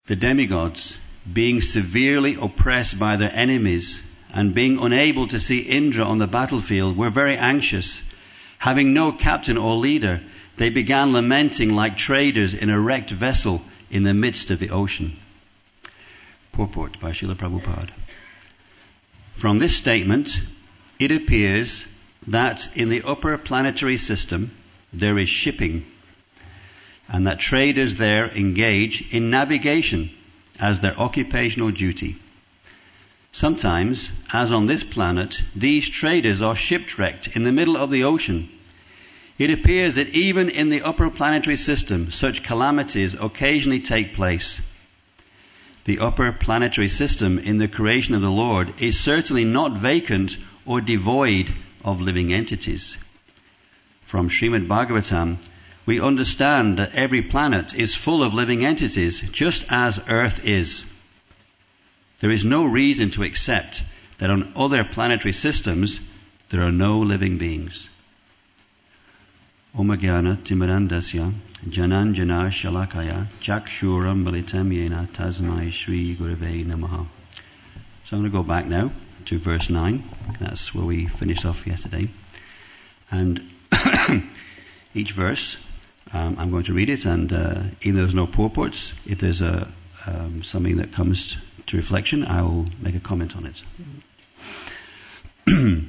The demigods, being severely oppressed by their enemies and being unable to see Indra on the battlefield, were very anxious. Having no captain or leader, they began lamenting like traders in a wrecked vessel in the midst of the ocean. Purport by Srila Prabhupada. From this statement, it appears that in the upper planetary system there is shipping, and that traders there engage in navigation as their occupational duty. Sometimes, as on this planet, these traders are shipwrecked in the middle of the ocean. It appears that even in the upper planetary system, such calamities occasionally take place. The upper planetary system in the creation of the Lord is certainly not vacant or devoid of living entities. From Srimad Bhagavatam, we understand that every planet is full of living entities, just as Earth is. There is no reason to accept that on other planetary systems there are no living beings. Om Jnana Timirandasya Jananjana Shalakaya Chakshuram Militam Yena Tasmai Shri Gurave Namaha. So I'm going to go back now to verse 9. That's where we finished off yesterday. And each verse, I'm going to read it, and even though there's no purports, if there's something that comes to reflection, I will make a comment on it.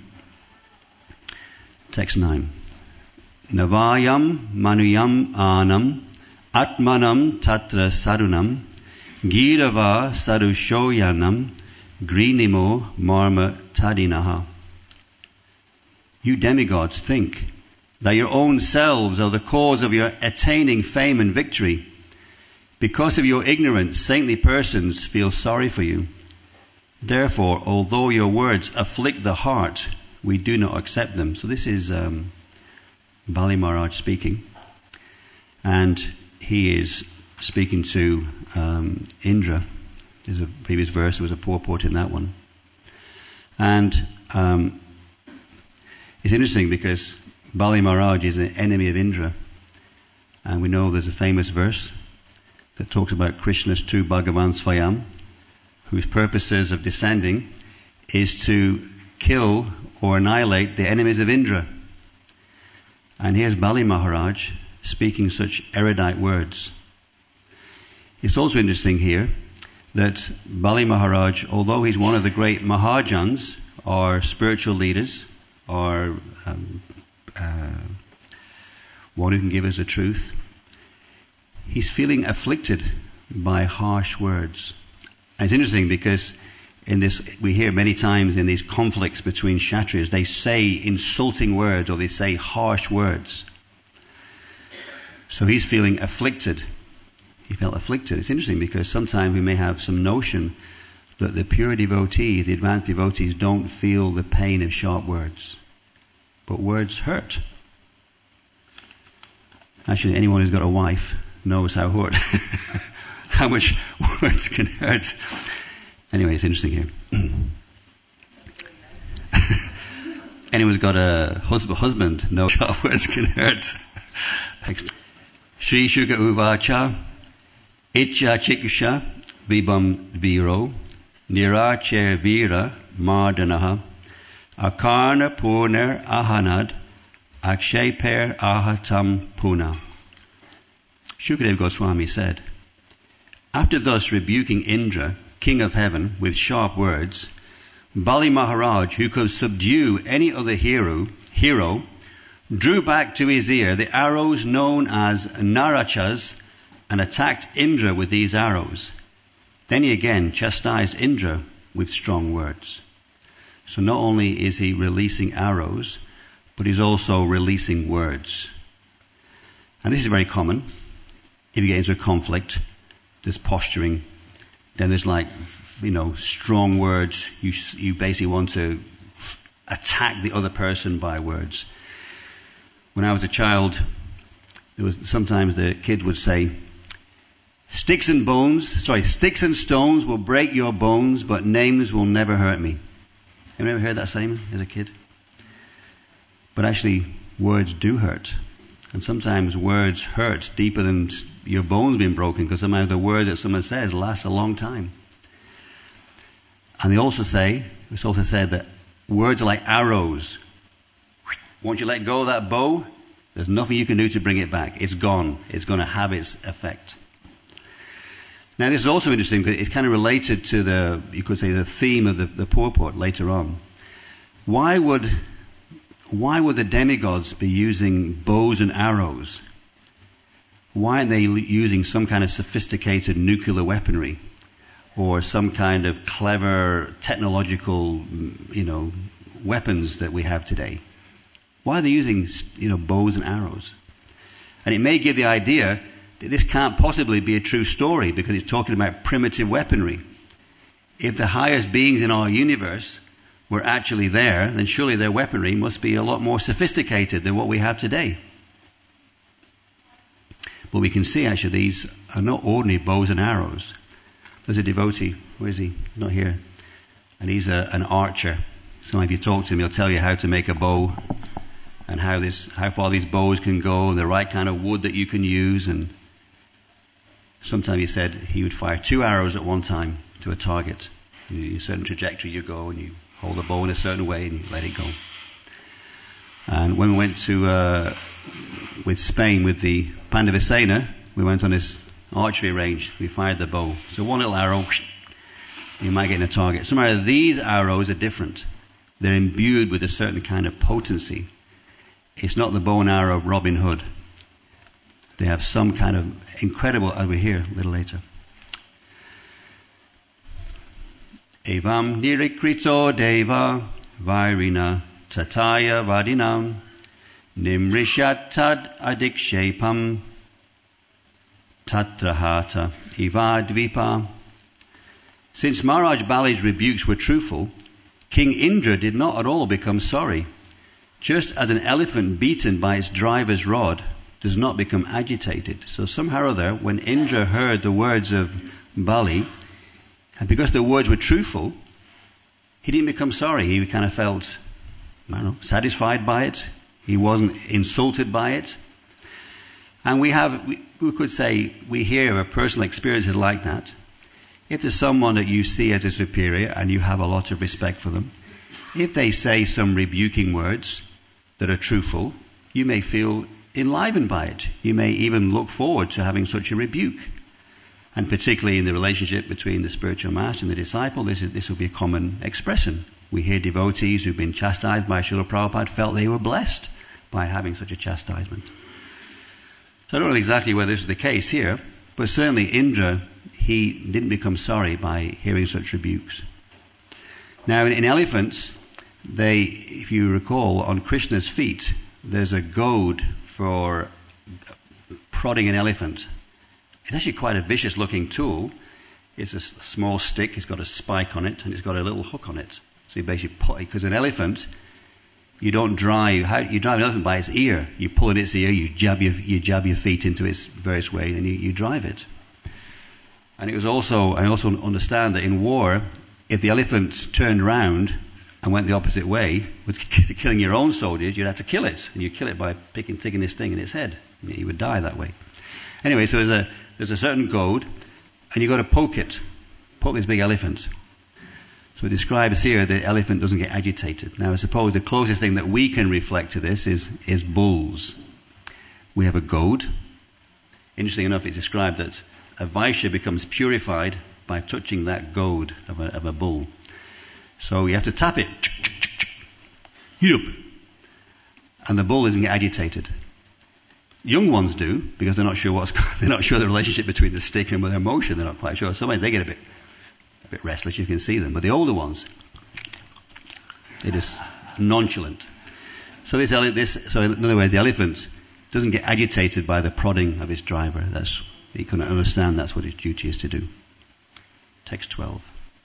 Text 9. Navayam manuyam anam atmanam tatra sarunam girava sarushoyanam grinimo marma tadinaha. You demigods think that your own selves are the cause of your attaining fame and victory. Because of your ignorance, saintly persons feel sorry for you. Therefore, although your words afflict the heart, we do not accept them. So this is Bali Maharaj speaking. And he is speaking to Indra. There's a previous verse, there was a purport in that one. And it's interesting because Bali Maharaj is an enemy of Indra. And we know there's a famous verse that talks about Krishna's two Bhagavan Swayam, whose purposes of descending is to kill or annihilate the enemies of Indra. And here's Bali Maharaj speaking such erudite words. It's also interesting here that Bali Maharaj, although he's one of the great Mahajans, or spiritual leaders, or one who can give us the truth, he's feeling afflicted by harsh words. And it's interesting because in this, we hear many times in these conflicts between Kshatriyas, they say insulting words or they say harsh words. So he's feeling afflicted. He felt afflicted. It's interesting because sometimes we may have some notion that the pure devotees, the advanced devotees, don't feel the pain of sharp words. But words hurt. Actually, anyone who's got a wife knows how how much words can hurt. Anyway, it's interesting here. Anyone who's got a husband knows how words can hurt. Shri Shuka Uvacha Itcha Chikusha Vibam Viro Niracher Vira Mardanaha Akarna Purner Ahanad Aksheper Ahatam Puna. Shukadeva Goswami said, after thus rebuking Indra, king of heaven, with sharp words, Bali Maharaj, who could subdue any other hero, drew back to his ear the arrows known as Narachas and attacked Indra with these arrows. Then he again chastised Indra with strong words. So not only is he releasing arrows, but he's also releasing words. And this is very common. If you get into a conflict, there's posturing, then there's strong words. You basically want to attack the other person by words. When I was a child, sometimes the kid would say, sticks and stones will break your bones, but names will never hurt me. Have you ever heard that saying as a kid? But actually, words do hurt. And sometimes words hurt deeper than your bones being broken, because sometimes the word that someone says lasts a long time. And it's also said that words are like arrows. Once you let go of that bow, there's nothing you can do to bring it back. It's gone. It's going to have its effect. Now, this is also interesting because it's kind of related to you could say, the theme of the purport later on. Why would the demigods be using bows and arrows? Why aren't they using some kind of sophisticated nuclear weaponry or some kind of clever technological, weapons that we have today? Why are they using, bows and arrows? And it may give the idea that this can't possibly be a true story because it's talking about primitive weaponry. If the highest beings in our universe were actually there, then surely their weaponry must be a lot more sophisticated than what we have today. But we can see actually these are not ordinary bows and arrows. There's a devotee. Where is he? Not here. And he's an archer. So if you talk to him, he'll tell you how to make a bow and how far these bows can go, the right kind of wood that you can use. And sometimes he said he would fire 2 arrows at one time to a target. A certain trajectory you go and you hold the bow in a certain way and you let it go. And when we went to with Spain with the Pandavasena, we went on this archery range. We fired the bow. So one little arrow, you might get in a target. Somehow these arrows are different. They're imbued with a certain kind of potency. It's not the bow and arrow of Robin Hood. They have some kind of incredible, as we hear a little later. Evam nirikrito deva vairina tataya vadinam nimrishatad adikshepam tatrahata ivadvipa. Since Maharaj Bali's rebukes were truthful, King Indra did not at all become sorry. Just as an elephant beaten by its driver's rod does not become agitated. So somehow or other, when Indra heard the words of Bali, and because the words were truthful, he didn't become sorry. He kind of felt, satisfied by it. He wasn't insulted by it. And we could say, we hear of personal experiences like that. If there's someone that you see as a superior and you have a lot of respect for them, if they say some rebuking words that are truthful, you may feel enlivened by it. You may even look forward to having such a rebuke. And particularly in the relationship between the spiritual master and the disciple, this will be a common expression. We hear devotees who've been chastised by Srila Prabhupada felt they were blessed by having such a chastisement. So I don't know exactly whether this is the case here, but certainly Indra, he didn't become sorry by hearing such rebukes. Now in elephants, if you recall, on Krishna's feet, there's a goad for prodding an elephant. It's actually quite a vicious looking tool. It's a small stick, it's got a spike on it, and it's got a little hook on it. So you basically because an elephant, you drive an elephant by its ear. You pull in its ear, you jab your feet into its various ways, and you drive it. And I also understand that in war, if the elephant turned round and went the opposite way, with killing your own soldiers, you'd have to kill it. And you kill it by sticking this thing in its head. You would die that way. Anyway, so there's a certain goad, and you've got to poke this big elephant. So it describes here the elephant doesn't get agitated. Now I suppose the closest thing that we can reflect to this is bulls. We have a goad. Interesting enough, it's described that a Vaishya becomes purified by touching that goad of a bull. So you have to tap it. And the bull doesn't get agitated. Young ones do, because they're not sure the relationship between the stick and their motion. They're not quite sure. Sometimes they get a bit restless. You can see them, but the older ones, they're just nonchalant. So so in other words, the elephant doesn't get agitated by the prodding of its driver. You can understand that's what its duty is to do. Text 12.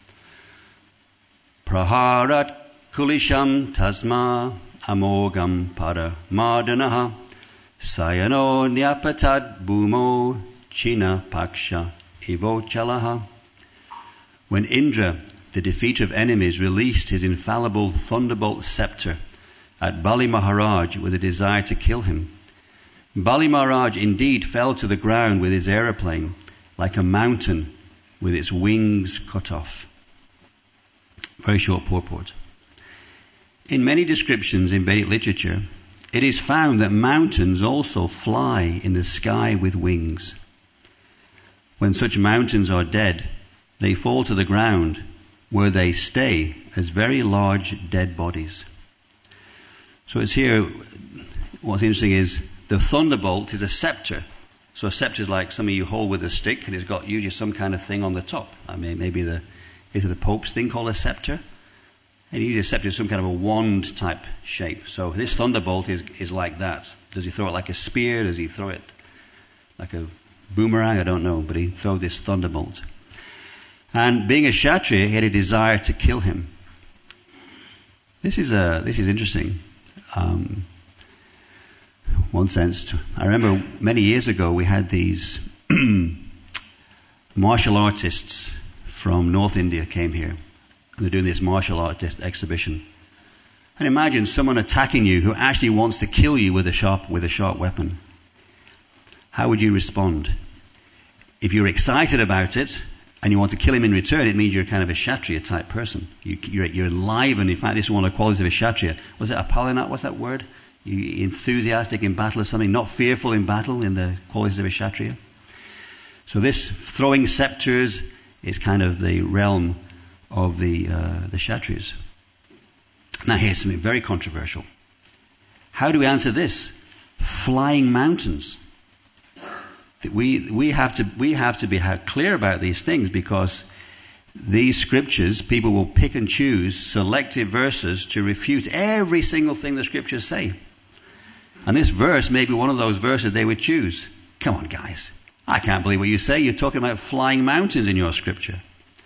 Praharat kulisham tasma amogam para mardanaha sayano nyapatad bhumo china paksha ivochalaha. When Indra, the defeater of enemies, released his infallible thunderbolt scepter at Bali Maharaj with a desire to kill him, Bali Maharaj indeed fell to the ground with his aeroplane like a mountain with its wings cut off. Very short purport. In many descriptions in Vedic literature, it is found that mountains also fly in the sky with wings. When such mountains are dead, they fall to the ground, where they stay as very large dead bodies. So it's here, what's interesting is the thunderbolt is a scepter. So a scepter is like something you hold with a stick, and it's got usually some kind of thing on the top. I mean, maybe is it the Pope's thing called a scepter? And usually a scepter is some kind of a wand type shape. So this thunderbolt is like that. Does he throw it like a spear? Does he throw it like a boomerang? I don't know, but he throws this thunderbolt. And being a Kshatriya, he had a desire to kill him. This is interesting. One sense, I remember many years ago we had these martial artists from North India came here. They're doing this martial artist exhibition. And imagine someone attacking you who actually wants to kill you with a sharp weapon. How would you respond? If you're excited about it and you want to kill him in return, it means you're kind of a Kshatriya type person. You're enlivened. In fact, this is one of the qualities of a Kshatriya. Was it apalinat? What's that word? You enthusiastic in battle or something, not fearful in battle, in the qualities of a Kshatriya. So this throwing scepters is kind of the realm of the Kshatriyas. Now here's something very controversial. How do we answer this? Flying mountains. We have to be clear about these things, because these scriptures, people will pick and choose selective verses to refute every single thing the scriptures say. And this verse may be one of those verses they would choose. Come on, guys. I can't believe what you say. You're talking about flying mountains in your scripture.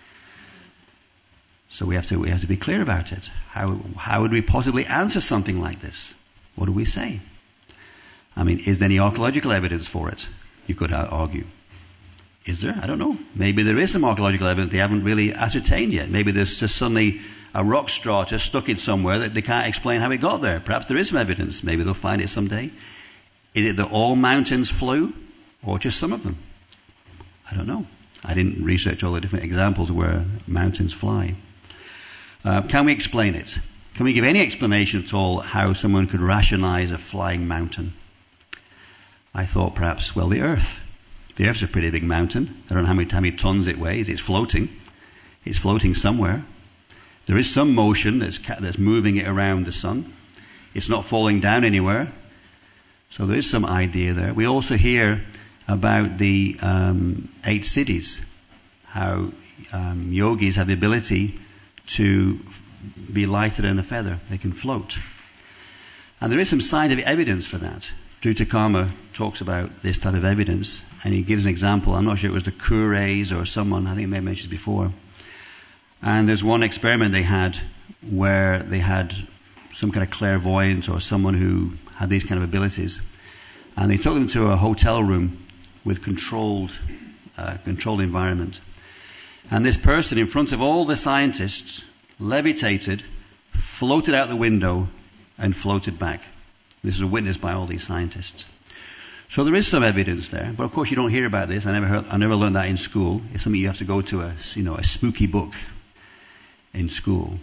So we have to be clear about it. How would we possibly answer something like this? What do we say? I mean, is there any archaeological evidence for it? You could argue. Is there? I don't know. Maybe there is some archaeological evidence they haven't really ascertained yet. Maybe there's just suddenly a rock strata stuck in somewhere that they can't explain how it got there. Perhaps there is some evidence. Maybe they'll find it someday. Is it that all mountains flew, or just some of them? I don't know. I didn't research all the different examples where mountains fly. Can we explain it? Can we give any explanation at all how someone could rationalize a flying mountain? I thought perhaps, well, the Earth. The Earth's a pretty big mountain. I don't know how many tons it weighs. It's floating. It's floating somewhere. There is some motion that's moving it around the sun. It's not falling down anywhere. So there is some idea there. We also hear about the 8 cities, how yogis have the ability to be lighter than a feather. They can float. And there is some scientific evidence for that. Dhrutakama talks about this type of evidence, and he gives an example. I'm not sure it was the Kures or someone, I think I may have mentioned before. And there's one experiment they had where they had some kind of clairvoyant or someone who had these kind of abilities. And they took them to a hotel room with controlled environment. And this person, in front of all the scientists, levitated, floated out the window, and floated back. This is witnessed by all these scientists. So there is some evidence there, but of course you don't hear about this. I never learned that in school. It's something you have to go to a spooky book in school.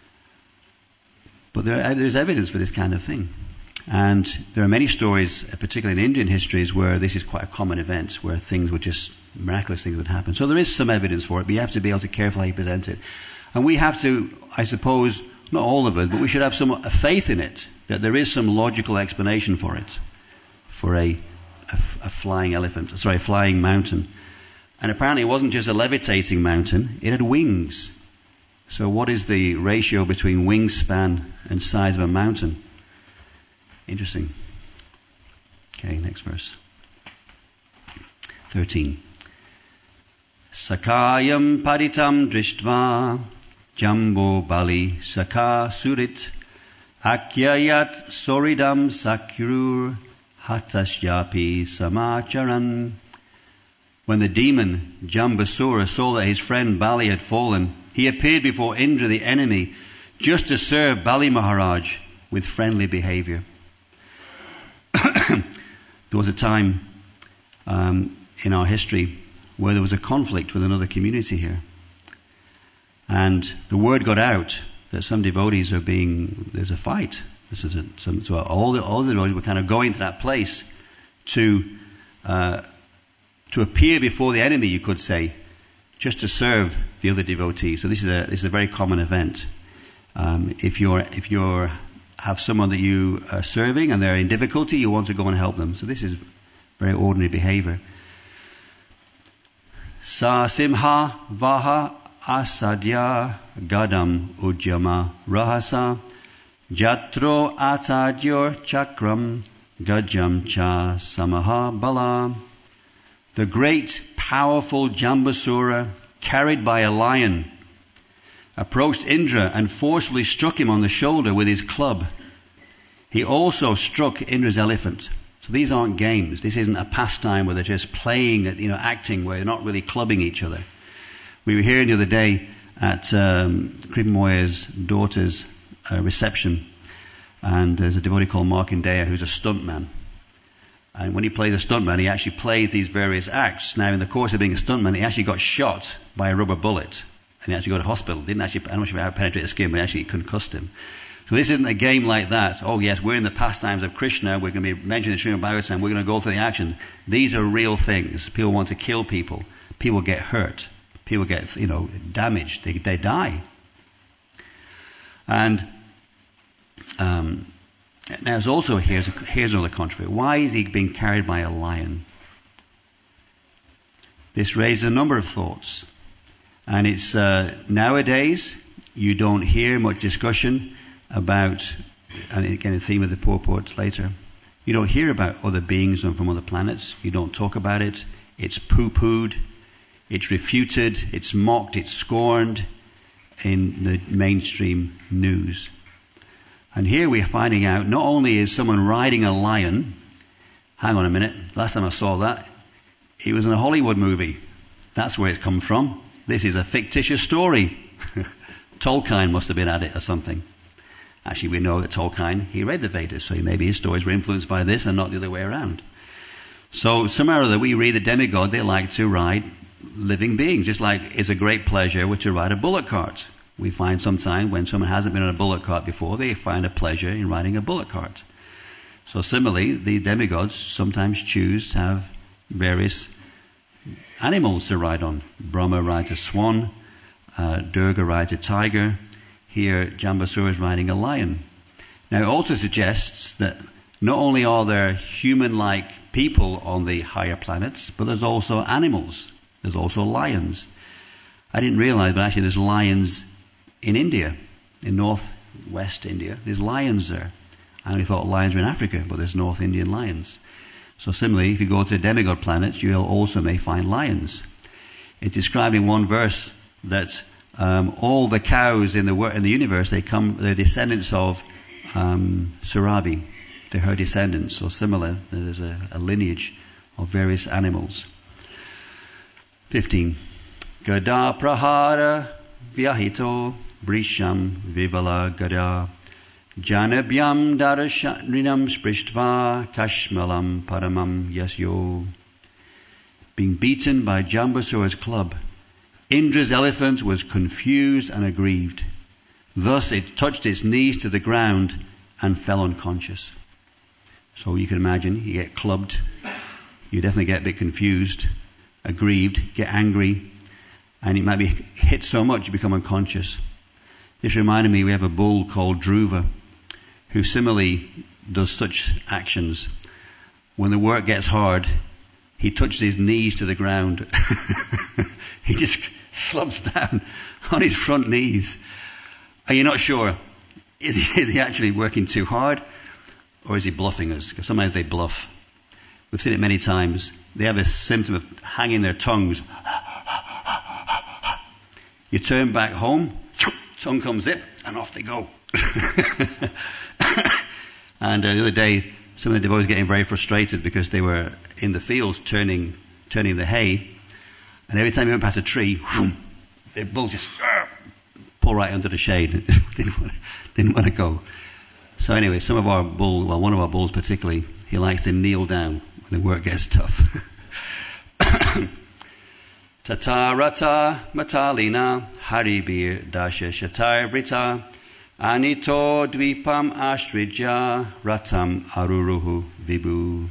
But there's evidence for this kind of thing. And there are many stories, particularly in Indian histories, where this is quite a common event, where miraculous things would happen. So there is some evidence for it, but you have to be able to carefully present it. And we have to, I suppose, not all of it, but we should have some faith in it, that there is some logical explanation for it, for a flying mountain. And apparently it wasn't just a levitating mountain, it had wings. So what is the ratio between wingspan and size of a mountain? Interesting. Okay, next verse. 13. Sakayam paditam drishtva jambo bali saka surit akyayat soridam sakrur hatashyapi samacharan. When the demon Jambasura saw that his friend Bali had fallen, he appeared before Indra the enemy just to serve Bali Maharaj with friendly behavior. There was a time in our history where there was a conflict with another community here. And the word got out that some devotees there's a fight. So all the devotees were kind of going to that place to appear before the enemy, you could say, just to serve the other devotees. So this is a very common event. If you have someone that you are serving and they're in difficulty, you want to go and help them. So this is very ordinary behavior. Sa simha vaha asadya gadam ujjama rahasa jatro atadyor chakram gajam cha samaha bala. The great, powerful Jambasura, carried by a lion, approached Indra and forcefully struck him on the shoulder with his club. He also struck Indra's elephant. So these aren't games. This isn't a pastime where they're just playing, acting, where they're not really clubbing each other. We were here the other day at Kripa Moyer's daughter's reception, and there's a devotee called Markandeya who's a stuntman. And when he plays a stuntman, he actually plays these various acts. Now, in the course of being a stuntman, he actually got shot by a rubber bullet, and he actually got to hospital. I'm not sure if it penetrated the skin, but it actually concussed him. So this isn't a game like that. Oh yes, we're in the pastimes of Krishna, we're going to be mentioning the Srimad Bhagavatam, we're going to go for the action. These are real things. People want to kill people. People get hurt. People get, damaged. They die. And now there's also, here's another controversy. Why is he being carried by a lion? This raises a number of thoughts. And it's, nowadays, you don't hear much discussion about, and again, the theme of the purport later, you don't hear about other beings from other planets. You don't talk about it. It's poo-pooed. It's refuted. It's mocked. It's scorned in the mainstream news. And here we're finding out not only is someone riding a lion, hang on a minute, last time I saw that, it was in a Hollywood movie. That's where it comes from. This is a fictitious story. Tolkien must have been at it or something. Actually, we know that Tolkien, he read the Vedas, so maybe his stories were influenced by this and not the other way around. So somehow or other, we read the demigod, they like to ride living beings, just like it's a great pleasure to ride a bullock cart. We find sometimes when someone hasn't been on a bullock cart before, they find a pleasure in riding a bullock cart. So similarly, the demigods sometimes choose to have various animals to ride on. Brahma rides a swan, Durga rides a tiger. Here, Jambasura is riding a lion. Now, it also suggests that not only are there human-like people on the higher planets, but there's also animals. There's also lions. I didn't realize, but actually there's lions in India, in northwest India. There's lions there. I only thought lions were in Africa, but there's North Indian lions. So similarly, if you go to demigod planets, you also may find lions. It's described in one verse that all the cows in the universe, they're descendants of Surabhi. They're her descendants. So similar, there's a lineage of various animals. 15. Gada prahara vyahito brisham vivala gada janabhyam darasharinam sprishtva kashmalam paramam yasyo. Being beaten by Jambasura's club, Indra's elephant was confused and aggrieved. Thus it touched its knees to the ground and fell unconscious. So you can imagine, you get clubbed, you definitely get a bit confused, aggrieved, get angry, and it might be hit so much you become unconscious. This reminded me, we have a bull called Dhruva, who similarly does such actions. When the work gets hard, he touches his knees to the ground. He just slumps down on his front knees. Are you not sure? Is he actually working too hard? Or is he bluffing us? Because sometimes they bluff. We've seen it many times. They have a symptom of hanging their tongues. You turn back home, tongue comes in, and off they go. And the other day, some of the devotees were getting very frustrated because they were in the fields turning the hay, and every time you went past a tree, the bull just pull right under the shade. didn't want to go. So anyway, one of our bulls particularly, he likes to kneel down The work gets tough. Tata rata matalina haribir dasha shatar vrita anito dvipam ashridja ratam aruruhu vibhu.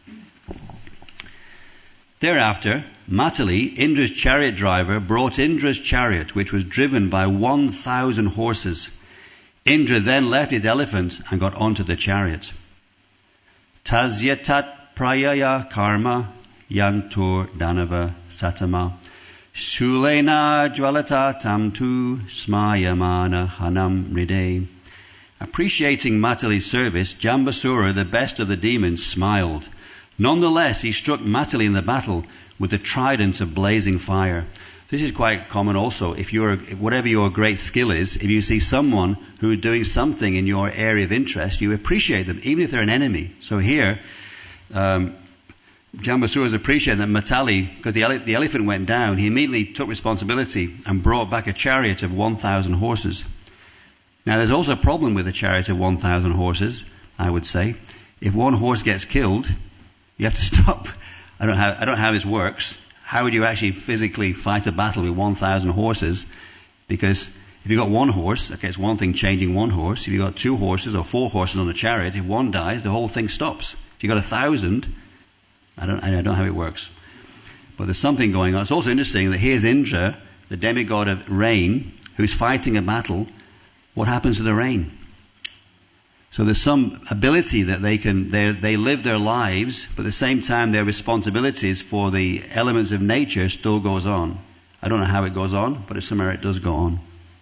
Thereafter, Matali, Indra's chariot driver, brought Indra's chariot, which was driven by 1,000 horses. Indra then left his elephant and got onto the chariot. Tasyatat prayaya karma yantur danava satama shulena jvalata tamtu smayamana hanam ride. Appreciating Matali's service, Jambasura, the best of the demons, smiled. Nonetheless, he struck Matali in the battle with the trident of blazing fire. This is quite common also. Whatever your great skill is, if you see someone who is doing something in your area of interest, you appreciate them, even if they're an enemy. So here, Jambasura is appreciating that Matali, because the elephant went down, he immediately took responsibility and brought back a chariot of 1,000 horses. Now, there's also a problem with a chariot of 1,000 horses, I would say. If one horse gets killed, you have to stop. I don't know how this works. How would you actually physically fight a battle with 1,000 horses? Because if you've got one horse, okay, it's one thing changing one horse. If you've got 2 horses or 4 horses on a chariot, if one dies, the whole thing stops. If you've got 1,000, I don't know how it works. But there's something going on. It's also interesting that here's Indra, the demigod of rain, who's fighting a battle. What happens to the rain? So there's some ability that they live their lives, but at the same time their responsibilities for the elements of nature still goes on. I don't know how it goes on, but somewhere it does go on.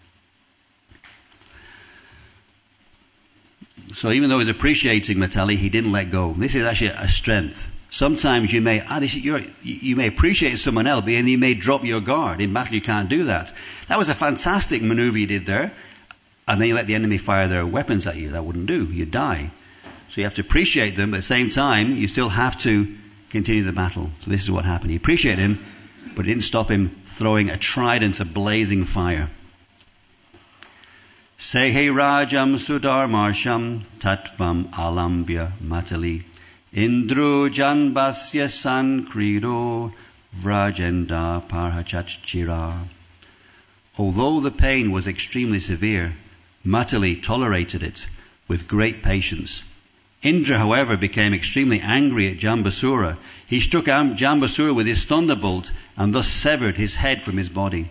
So even though he's appreciating Matali, he didn't let go. This is actually a strength. Sometimes you may appreciate someone else, but then you may drop your guard. In battle you can't do that. That was a fantastic maneuver you did there. And then you let the enemy fire their weapons at you. That wouldn't do. You'd die. So you have to appreciate them, but at the same time, you still have to continue the battle. So this is what happened. You appreciate him, but it didn't stop him throwing a trident of blazing fire. Sehe rajam sudarmarsham tatvam alambya matali indru janbasya sankrido vrajenda parhachachchira. Although the pain was extremely severe, Matali tolerated it with great patience. Indra, however, became extremely angry at Jambasura. He struck Jambasura with his thunderbolt and thus severed his head from his body.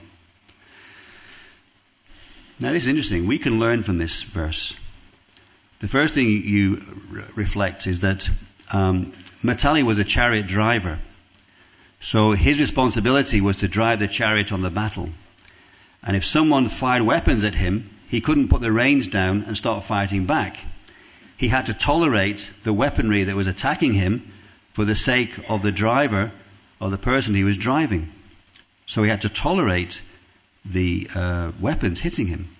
Now this is interesting. We can learn from this verse. The first thing you reflect is that Matali was a chariot driver. So his responsibility was to drive the chariot on the battle. And if someone fired weapons at him, he couldn't put the reins down and start fighting back. He had to tolerate the weaponry that was attacking him for the sake of the driver or the person he was driving. So he had to tolerate the weapons hitting him.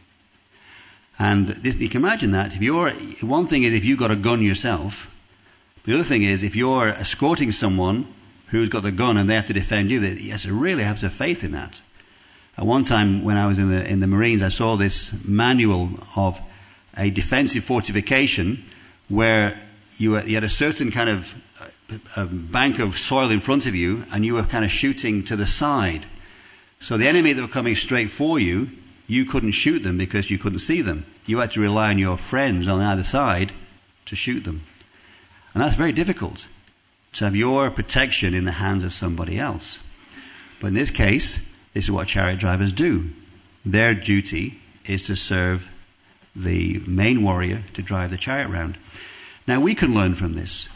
And you can imagine that. One thing is if you've got a gun yourself. The other thing is if you're escorting someone who's got the gun and they have to defend you, you have to really have to have faith in that. At one time when I was in the Marines, I saw this manual of a defensive fortification where you had a certain kind of a bank of soil in front of you and you were kind of shooting to the side. So the enemy that were coming straight for you, you couldn't shoot them because you couldn't see them. You had to rely on your friends on either side to shoot them. And that's very difficult, to have your protection in the hands of somebody else. But in this case, this is what chariot drivers do. Their duty is to serve the main warrior to drive the chariot round. Now we can learn from this.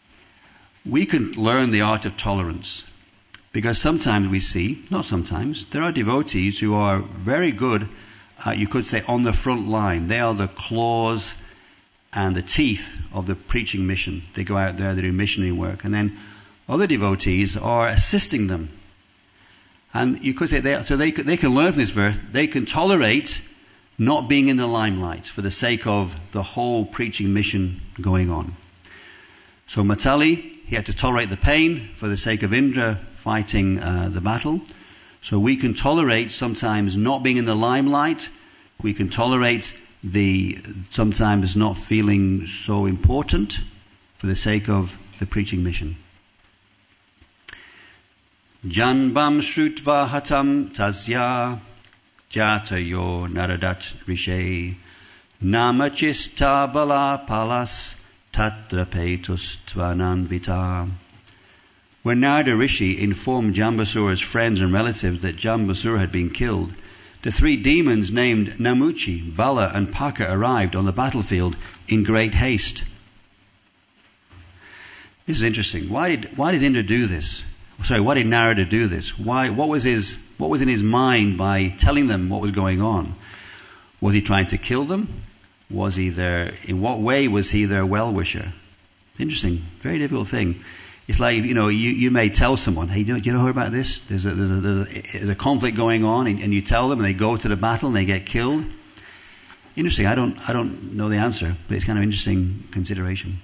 We can learn the art of tolerance. Because sometimes we see, not sometimes, there are devotees who are very good, you could say, on the front line. They are the claws and the teeth of the preaching mission. They go out there, they do missionary work. And then other devotees are assisting them. And you could say, they can learn from this verse, they can tolerate not being in the limelight for the sake of the whole preaching mission going on. So Matali, he had to tolerate the pain for the sake of Indra fighting the battle. So we can tolerate sometimes not being in the limelight. We can tolerate sometimes not feeling so important for the sake of the preaching mission. Janbam Shrutva Hatam Tasya Jatayo Naradat Rishe Namachista Bala Palas Tatrapetus Tvananvita. When Narada Rishi informed Jambasura's friends and relatives that Jambasura had been killed, the three demons named Namuchi, Bala and Paka arrived on the battlefield in great haste. This is interesting. Why did Indra do this? Sorry, why did Narada do this? What was in his mind by telling them what was going on? Was he trying to kill them? In what way was he their well-wisher? Interesting, very difficult thing. It's like, you may tell someone, hey, do you know about this? There's a conflict going on, and you tell them, and they go to the battle and they get killed. Interesting. I don't know the answer, but it's kind of interesting consideration.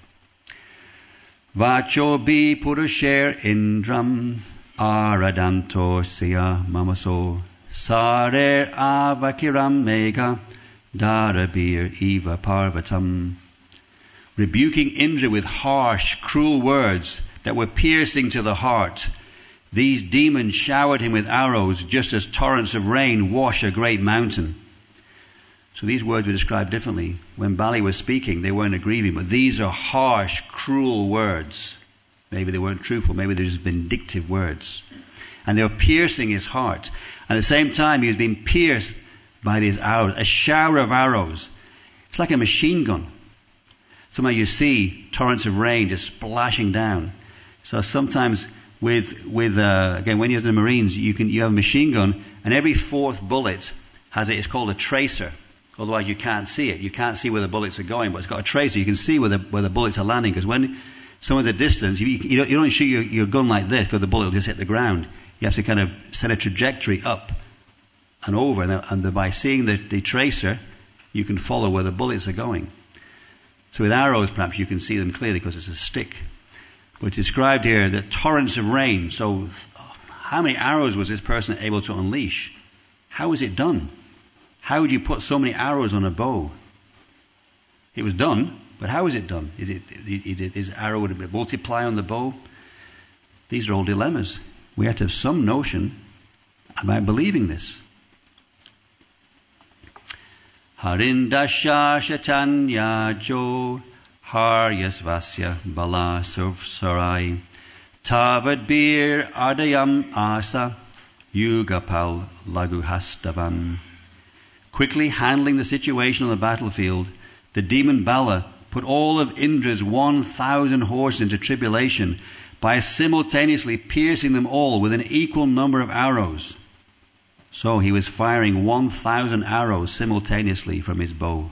Vacho bi purusher indram aradanto siya mamaso sarer avakiram mega darabir eva parvatam. Rebuking Indra with harsh, cruel words that were piercing to the heart, these demons showered him with arrows just as torrents of rain wash a great mountain. So these words were described differently. When Bali was speaking, they weren't aggrieving, but these are harsh, cruel words. Maybe they weren't truthful, maybe they're just vindictive words. And they were piercing his heart. And at the same time, he was being pierced by these arrows, a shower of arrows. It's like a machine gun. Somewhere you see torrents of rain just splashing down. So sometimes again, when you're in the Marines, you have a machine gun, and every fourth bullet it's called a tracer. Otherwise you can't see it. You can't see where the bullets are going, but it's got a tracer. You can see where the bullets are landing, because when someone's at distance, you don't shoot your gun like this, because the bullet will just hit the ground. You have to kind of set a trajectory up and over, and by seeing the tracer, you can follow where the bullets are going. So with arrows, perhaps you can see them clearly because it's a stick. But it's described here that torrents of rain. So how many arrows was this person able to unleash? How was it done? How would you put so many arrows on a bow? It was done, but how was it done? Is arrow would it multiply on the bow? These are all dilemmas. We have to have some notion about believing this. Harindasha Shatanya Jo Haryasvasya Bala Sarai Tavad Bir Ardayam Asa Yugapal Laguhastavan. Quickly handling the situation on the battlefield, the demon Bala put all of Indra's 1,000 horses into tribulation by simultaneously piercing them all with an equal number of arrows. So he was firing 1,000 arrows simultaneously from his bow.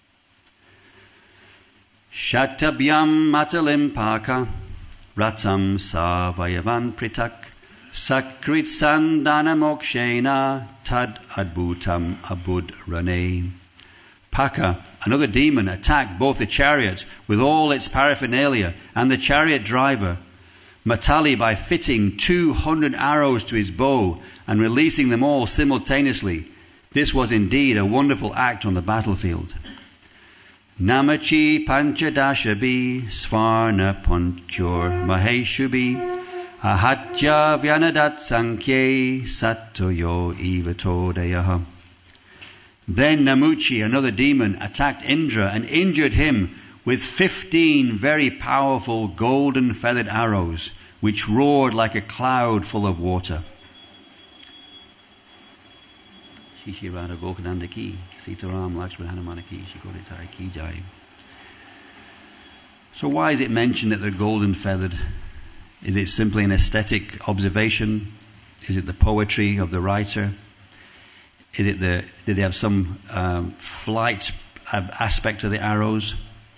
Shatabhyam matalim paka ratam savayavan pritak sakrit sandana mokshena tad adbhutam abud rane. Paka, another demon, attacked both the chariot with all its paraphernalia and the chariot driver, Matali, by fitting 200 arrows to his bow and releasing them all simultaneously. This was indeed a wonderful act on the battlefield. Namachi panchadashabi svarna punchur maheshubi ahatya vyanadat sankhye sattoyo ivatodayaha. Then Namuchi, another demon, attacked Indra and injured him with 15 very powerful golden feathered arrows, which roared like a cloud full of water. So why is it mentioned that they're golden feathered? Is it simply an aesthetic observation? Is it the poetry of the writer? Did they have some flight aspect to the arrows?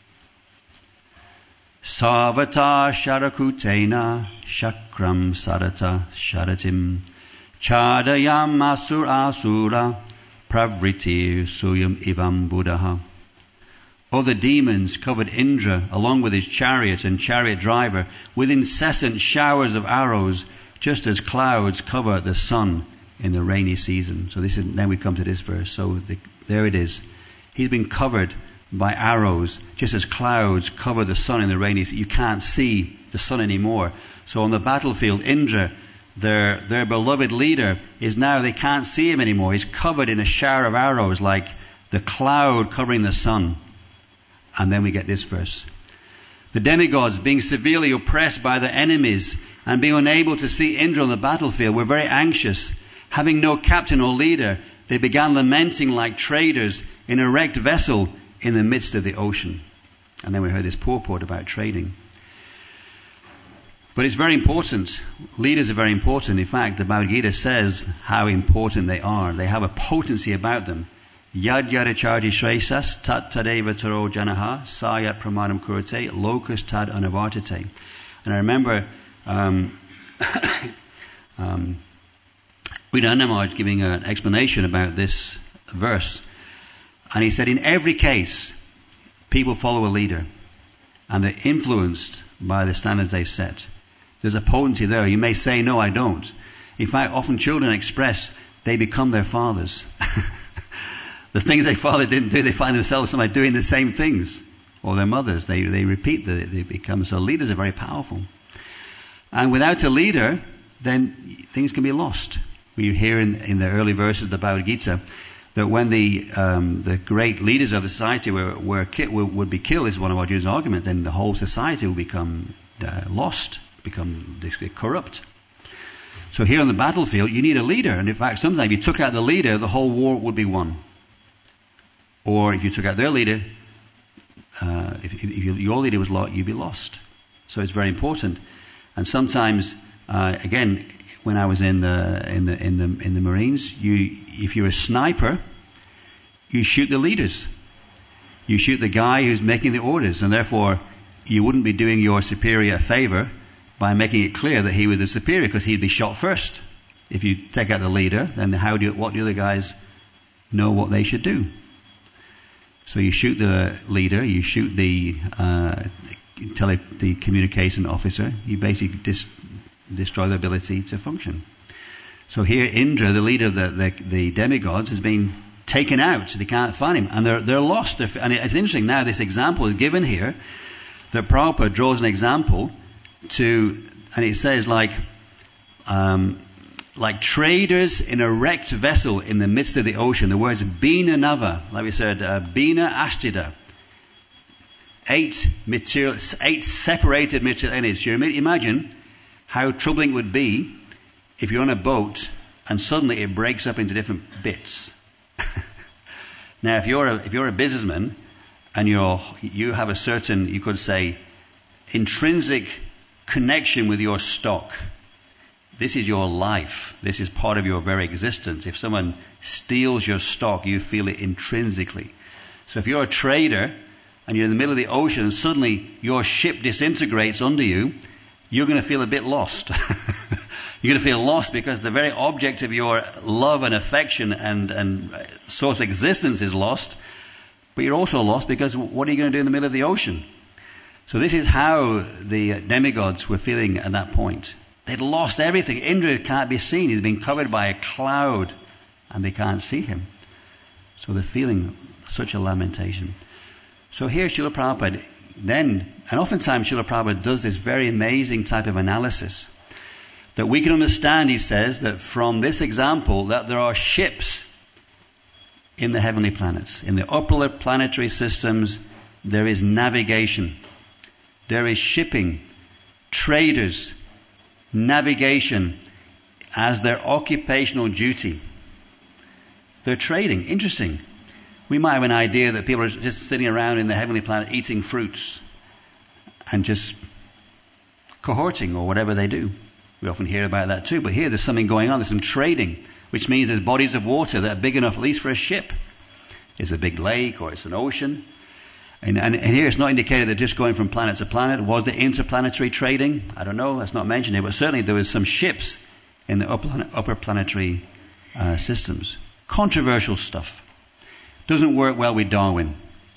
Savata sharakutena shakram sarata sharatim chadayam asur asura pravritir suyam ivam buddha. Other demons covered Indra along with his chariot and chariot driver with incessant showers of arrows, just as clouds cover the sun in the rainy season. So then we come to this verse. So there it is. He's been covered by arrows, just as clouds cover the sun in the rainy season. You can't see the sun anymore. So on the battlefield, Indra, their beloved leader is now, they can't see him anymore. He's covered in a shower of arrows like the cloud covering the sun. And then we get this verse. The demigods, being severely oppressed by their enemies and being unable to see Indra on the battlefield, were very anxious. Having no captain or leader, they began lamenting like traders in a wrecked vessel in the midst of the ocean. And then we heard this purport about trading. But it's very important. Leaders are very important. In fact, the Bhagavad Gita says how important they are. They have a potency about them. Yad yadacharji shresas tat tadeva taro janaha sayat pramanam kurate lokus tad anavartate. And I remember Vidhanamaj giving an explanation about this verse. And he said, in every case, people follow a leader and they're influenced by the standards they set. There's a potency there. You may say, no, I don't. In fact, often children express they become their fathers. The things their father didn't do, they find themselves somehow doing the same things. Or their mothers, they repeat, they become. So leaders are very powerful. And without a leader, then things can be lost. We hear in the early verses of the Bhagavad Gita that when the great leaders of the society would be killed, is one of our Jews' arguments, then the whole society will become lost, become corrupt. So here on the battlefield, you need a leader. And in fact, sometimes if you took out the leader, the whole war would be won. Or if you took out their leader, if your leader was lost, you'd be lost. So it's very important. And sometimes, again, when I was in the Marines, if you're a sniper, you shoot the leaders. You shoot the guy who's making the orders, and therefore you wouldn't be doing your superior a favor by making it clear that he was the superior, because he'd be shot first. If you take out the leader, then what do the guys know what they should do? So you shoot the leader, you shoot the communication officer, you basically destroy the ability to function. So here Indra, the leader of the demigods, has been taken out. They can't find him, and they're lost. And it's interesting now, this example is given here, that Prabhupada draws an example and it says like traders in a wrecked vessel in the midst of the ocean. The words Bina Nava, like we said, Bina Ashtida. 8 separated material entities. You imagine how troubling it would be if you're on a boat and suddenly it breaks up into different bits. Now, if you're a businessman and you have a certain, you could say, intrinsic connection with your stock. This is your life. This is part of your very existence. If someone steals your stock, you feel it intrinsically. So if you're a trader and you're in the middle of the ocean and suddenly your ship disintegrates under you, you're going to feel a bit lost. You're going to feel lost because the very object of your love and affection and source of existence is lost. But you're also lost because what are you going to do in the middle of the ocean? So this is how the demigods were feeling at that point. They'd lost everything. Indra can't be seen. He's been covered by a cloud and they can't see him. So they're feeling such a lamentation. So here Srila Prabhupada and oftentimes Srila Prabhupada does this very amazing type of analysis that we can understand, he says, that from this example that there are ships in the heavenly planets. In the upper planetary systems, there is navigation. There is shipping, traders, navigation as their occupational duty. They're trading. Interesting. We might have an idea that people are just sitting around in the heavenly planet eating fruits and just cohorting or whatever they do. We often hear about that too. But here there's something going on. There's some trading, which means there's bodies of water that are big enough at least for a ship. It's a big lake or it's an ocean. And here it's not indicated they're just going from planet to planet. Was there interplanetary trading? I don't know. That's not mentioned here. But certainly there was some ships in the upper planetary systems. Controversial stuff. Doesn't work well with Darwin.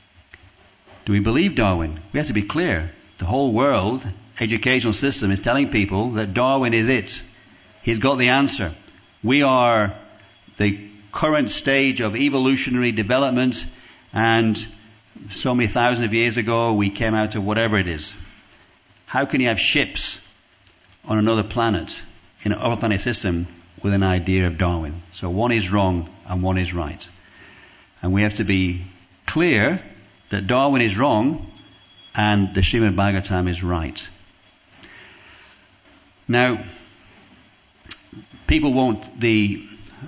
Do we believe Darwin? We have to be clear. The whole world educational system is telling people that Darwin is it. He's got the answer. We are the current stage of evolutionary development, and so many thousands of years ago we came out of whatever it is. How can you have ships on another planet in an other planet system with an idea of Darwin. So one is wrong and one is right. And we have to be clear that Darwin is wrong and the Srimad Bhagavatam is right. Now, people won't, the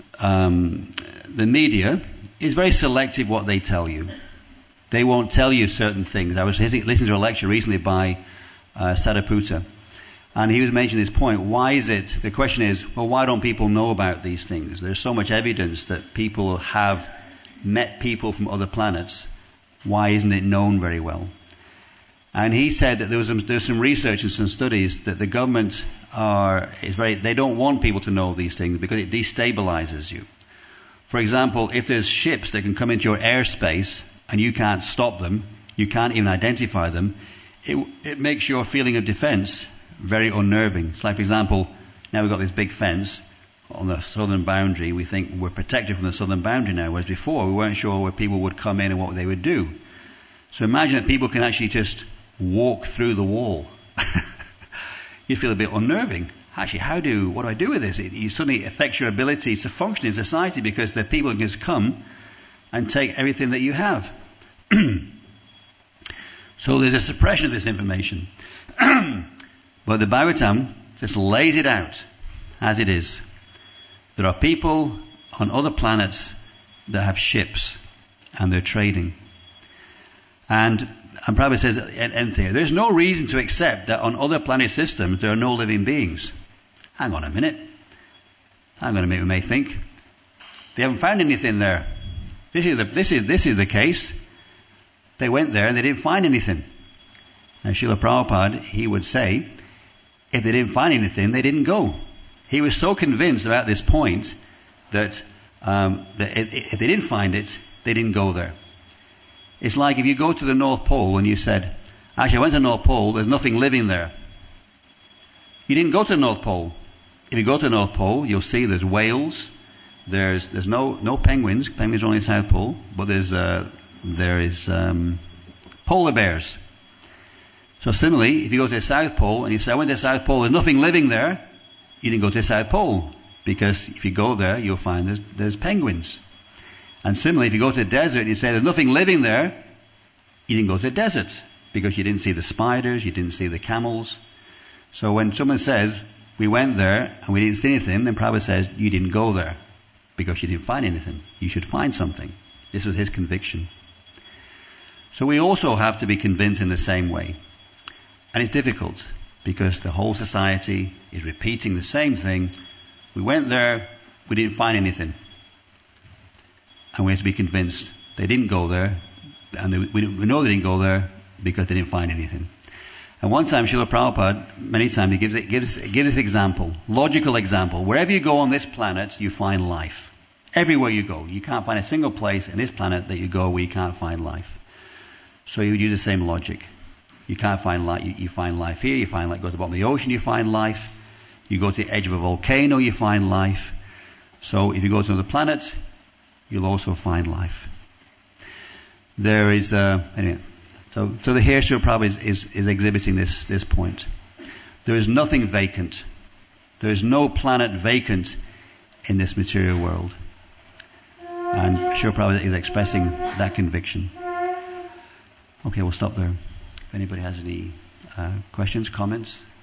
media is very selective what they tell you. They won't tell you certain things. I was listening to a lecture recently by Sariputta, and he was mentioning this point. Why is it, the question is, well, why don't people know about these things? There's so much evidence that people have met people from other planets. Why isn't it known very well? And he said that there's some research and some studies that the government they don't want people to know these things because it destabilizes you. For example, if there's ships that can come into your airspace and you can't stop them, you can't even identify them, it makes your feeling of defense very unnerving. It's like, for example, now we've got this big fence on the southern boundary. We think we're protected from the southern boundary now, whereas before we weren't sure where people would come in and what they would do. So imagine that people can actually just walk through the wall. You feel a bit unnerving. Actually, what do I do with this? It suddenly affects your ability to function in society because the people can just come and take everything that you have. So there's a suppression of this information. But the Bhagavatam just lays it out as it is. There are people on other planets that have ships and they're trading. And Prabhupada says anything. There's no reason to accept that on other planet systems there are no living beings. Hang on a minute. We may think. They haven't found anything there. This is the case. They went there and they didn't find anything. And Srila Prabhupada, he would say, if they didn't find anything, they didn't go. He was so convinced about this point that if they didn't find it, they didn't go there. It's like if you go to the North Pole and you said, actually I went to the North Pole, there's nothing living there. You didn't go to the North Pole. If you go to the North Pole, you'll see there's whales, there's no penguins. Penguins are only in the South Pole, but there is polar bears. So similarly, if you go to the South Pole and you say, I went to the South Pole, there's nothing living there, you didn't go to the South Pole. Because if you go there, you'll find there's penguins. And similarly, if you go to the desert and you say there's nothing living there, you didn't go to the desert. Because you didn't see the spiders, you didn't see the camels. So when someone says, we went there and we didn't see anything, then Prabhupada says, you didn't go there. Because you didn't find anything. You should find something. This was his conviction. So we also have to be convinced in the same way. And it's difficult because the whole society is repeating the same thing. We went there, we didn't find anything. And we have to be convinced they didn't go there, and we know they didn't go there because they didn't find anything. And one time, Srila Prabhupada, many times, he gives this example, logical example. Wherever you go on this planet, you find life. Everywhere you go. You can't find a single place in this planet that you go where you can't find life. So you use the same logic. You can't find life. You find life here. You find life. Go to the bottom of the ocean. You find life. You go to the edge of a volcano. You find life. So if you go to another planet, you'll also find life. There is anyway. So the here Srila Prabhupada is exhibiting this point. There is nothing vacant. There is no planet vacant in this material world. And Srila Prabhupada is expressing that conviction. Okay, we'll stop there. If anybody has any questions, comments.